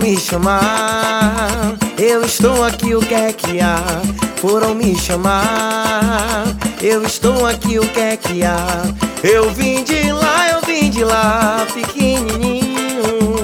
me chamar, eu estou aqui, o que é que há? Foram me chamar, eu estou aqui, o que é que há? Eu vim de lá, pequenininho.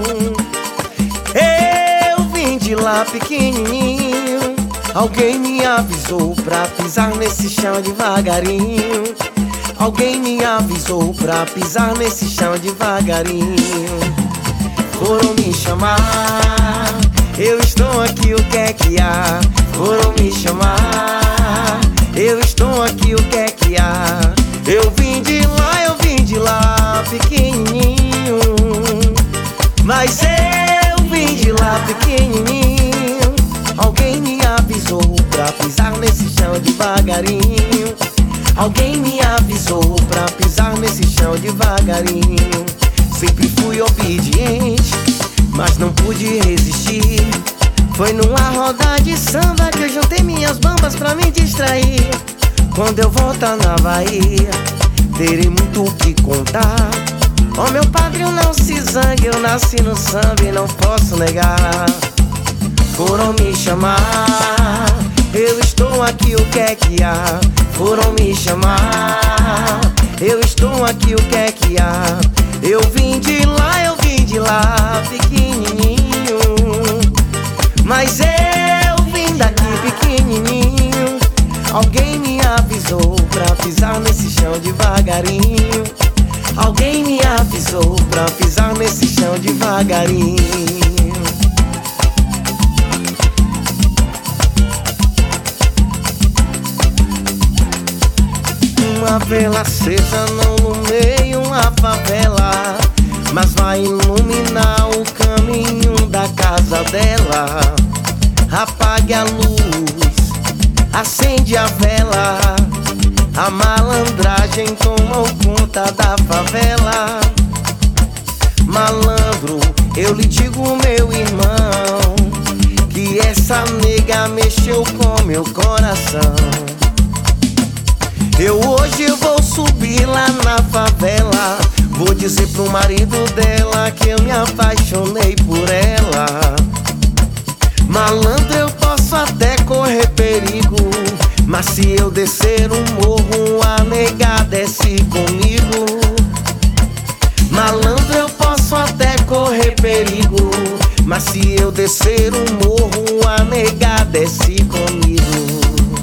Eu vim de lá, pequenininho. Alguém me avisou pra pisar nesse chão devagarinho. Alguém me avisou pra pisar nesse chão devagarinho. Foram me chamar, eu estou aqui, o que é que há? Foram me chamar, eu estou aqui, o que é que há? Eu vim de lá, pequenininho. Mas eu vim de lá, pequenininho. Alguém me avisou pra pisar nesse chão devagarinho. Alguém me avisou pra pisar nesse chão devagarinho. Sempre fui obediente, mas não pude resistir. Foi numa roda de samba que eu juntei minhas bambas pra me distrair. Quando eu voltar na Bahia, terei muito o que contar. Oh, meu padre, não se zangue, eu nasci no samba e não posso negar. Foram me chamar, eu estou aqui, o que é que há? Foram me chamar, eu estou aqui, o que é que há? Eu vim de lá, pequenininho. Mas eu vim daqui, pequenininho. Alguém me avisou pra pisar nesse chão devagarinho. Alguém me avisou pra pisar nesse chão devagarinho. Uma vela acesa não ilumeia uma favela, mas vai iluminar o caminho da casa dela. Apague a luz, acende a vela. A malandragem tomou conta da favela. Malandro, eu lhe digo, meu irmão, que essa nega mexeu com meu coração. Hoje eu vou subir lá na favela. Vou dizer pro marido dela que eu me apaixonei por ela. Malandro, eu posso até correr perigo, mas se eu descer um morro, a nega desce comigo. Malandro, eu posso até correr perigo, mas se eu descer um morro, a nega desce comigo.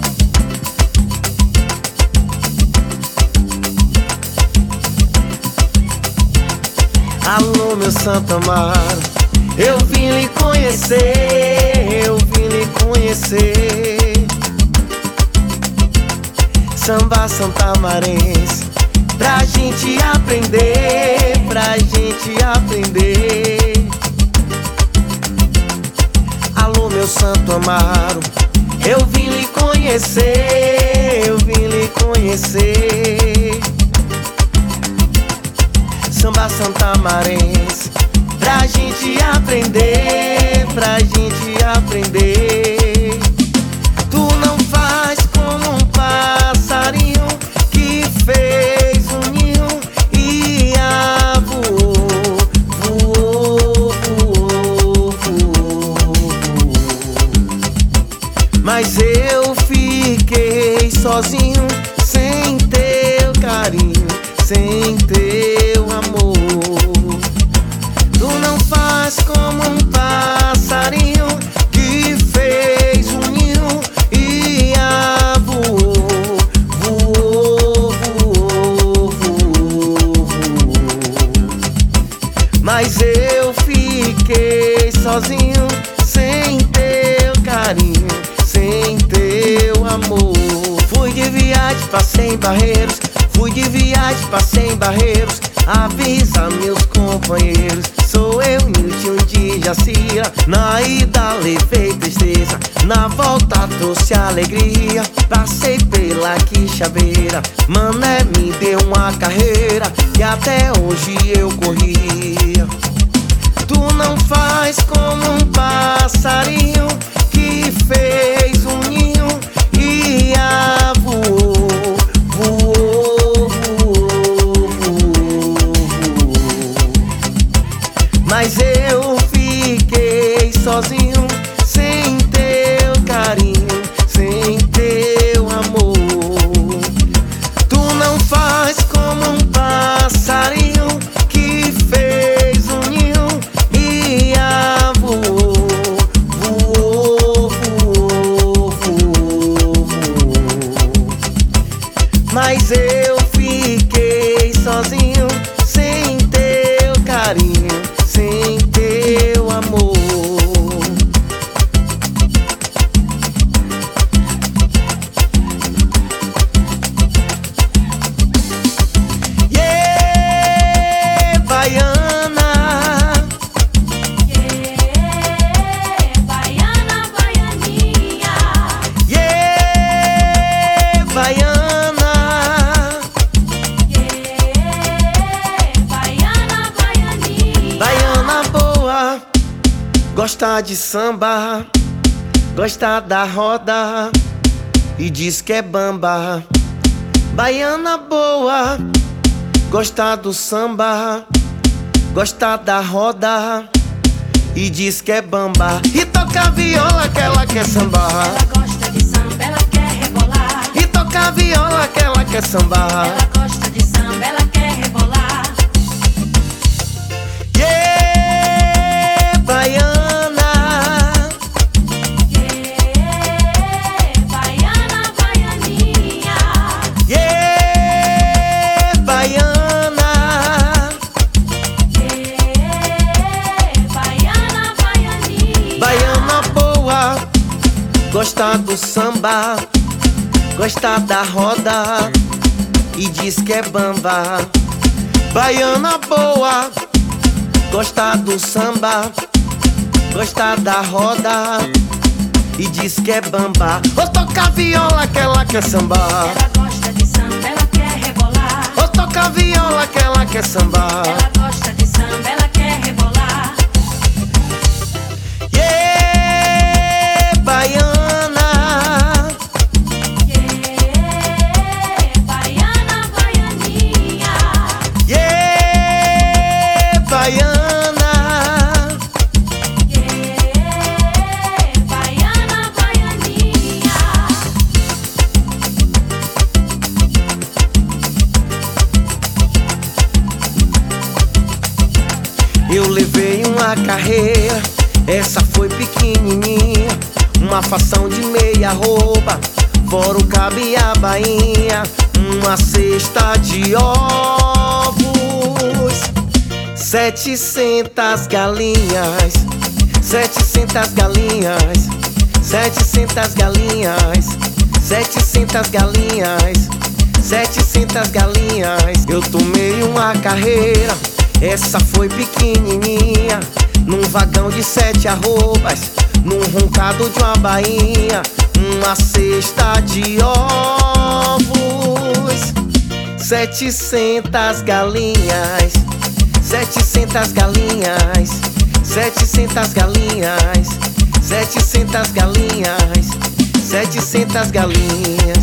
Alô, meu Santo Amaro, eu vim lhe conhecer, eu vim lhe conhecer. Samba santamarense, pra gente aprender, pra gente aprender. Alô, meu Santo Amaro, eu vim lhe conhecer, eu vim lhe conhecer. Samba santamarense, pra gente aprender, pra gente aprender. Tu não faz como um passarinho que fez um ninho e voou, voou, voou, voou. Mas eu fiquei sozinho, sem teu carinho, sem teu amor. Tu não faz como um passarinho que fez um ninho e voou, voou, voou, voou, voou. Mas eu fiquei sozinho, sem teu carinho, sem teu amor. Fui de viagem, passei em Barreiros. Fui de viagem, passei em Barreiros. Avisa meus companheiros, sou eu, Nilton de Jacira. Na ida levei tristeza, na volta trouxe alegria. Passei pela Quixabeira, Mané me deu uma carreira que até hoje eu corria. Tu não faz como um passarinho que fez um ninho e voou, voou, voou, voou. Mas eu fiquei Gosta de samba, gosta da roda e diz que é bamba. Baiana boa, gosta do samba, gosta da roda e diz que é bamba. E toca viola que ela quer sambar. Ela gosta de samba, ela quer rebolar. E toca viola que ela quer sambar. Ela gosta de samba, ela quer rebolar. Yeah, baiana. Yeah, baiana, baianinha. Yeah, baiana. Yeah, baiana, baianinha. Baiana boa, gosta do samba, gosta da roda e diz que é bamba. Baiana boa, gosta do samba, gosta da roda e diz que é bamba. Ou toca viola que ela quer sambar. Ela gosta de samba, ela quer rebolar. Ou toca viola que ela quer sambar. Ela gosta de samba, ela quer rebolar. Yeah, baiana. Yeah, baiana, baianinha. Yeah, baiana. Yeah, baiana, baianinha. Eu levei uma carreira, essa foi pequenininha, uma fação de meia roupa, fora o cabe e a bainha, uma cesta de ovos, 700 galinhas, 700 galinhas, 700 galinhas, 700 galinhas, 700 galinhas. Eu tomei uma carreira, essa foi pequenininha, num vagão de 7 arrobas, num roncado de uma bainha, uma cesta de ovos, 700 galinhas, 700 galinhas, 700 galinhas, 700 galinhas, 700 galinhas.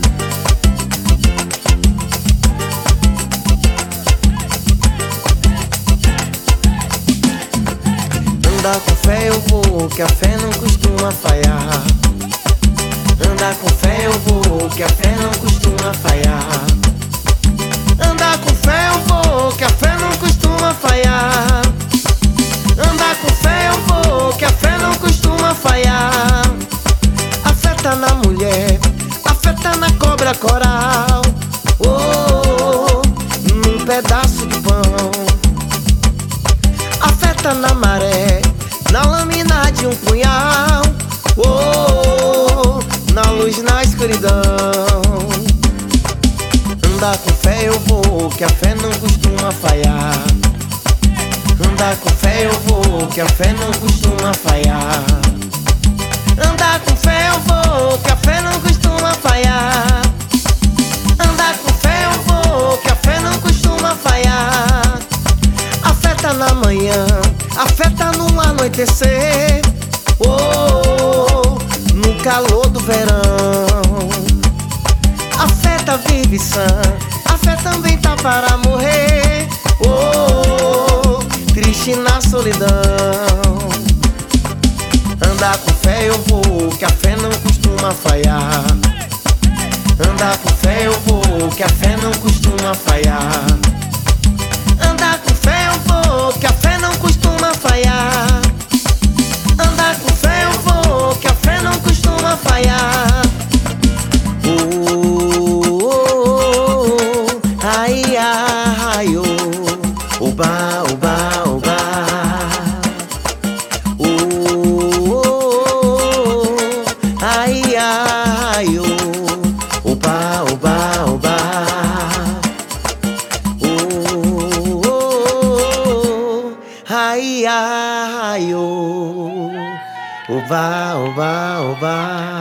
Andar com fé eu vou, que a fé não costuma falhar. Andar com fé eu vou, que a fé não costuma falhar. Andar com fé eu vou, que a fé não costuma falhar. Andar com fé eu vou, que a fé não costuma falhar. A fé tá na mulher, a fé tá na cobra coral, oh, num pedaço de pão. A fé tá na maré, na lâmina de um punhal, oh, na luz, na escuridão. Andar com fé eu vou, que a fé não costuma falhar. Andar com fé eu vou, que a fé não costuma falhar. Andar com fé eu vou, que a fé não costuma falhar. Andar com fé eu vou, que a fé não costuma falhar. A fé tá na manhã, a fé tá no anoitecer, oh, no calor do verão. A fé tá viva e sã, a fé também tá para morrer, oh, triste na solidão. Andar com fé eu vou, que a fé não costuma falhar. Andar com fé eu vou, que a fé não costuma falhar. Andar com fé eu vou, que a fé não costuma falhar. Andar com fé eu vou, que a fé não costuma falhar. Oh, oh, oh, ai, ai, oh, oba, oba, oba. Oh, oh, oh, ai, ai, oh, oba, oba, oba. Ai, ai, oh, oba, oba, oba.